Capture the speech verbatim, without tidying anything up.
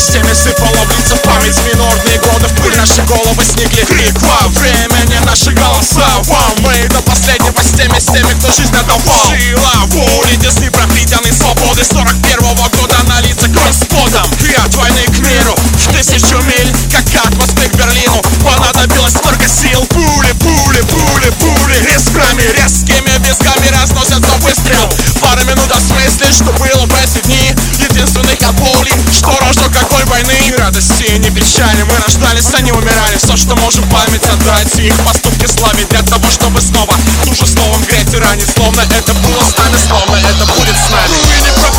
системе сыпала в лица память. Минорные годы в пыль, наши головы снегли. Крик, вау, времени наши голоса. Вау, мы до последнего с теми, с теми, кто жизнь отдавал. Жила в уле, Десны пропитаны свободы. Сорок первого года на лицах кровь с потом. И от войны к миру в тысячу миль, как от Москвы к Берлину, понадобилось столько сил. Пули, пули, пули, пули резками, резкими визгами разносятся выстрел. Пару минут осмыслить, что было в эти дни. Единственных от боли, что рождал какой войны. Ни радости, ни печали, мы рождались, они умирали. Все, что можем память отдать, и их поступки славить для того, чтобы снова ту же словом греть и ранить. Словно это было с нами, словно это будет с нами.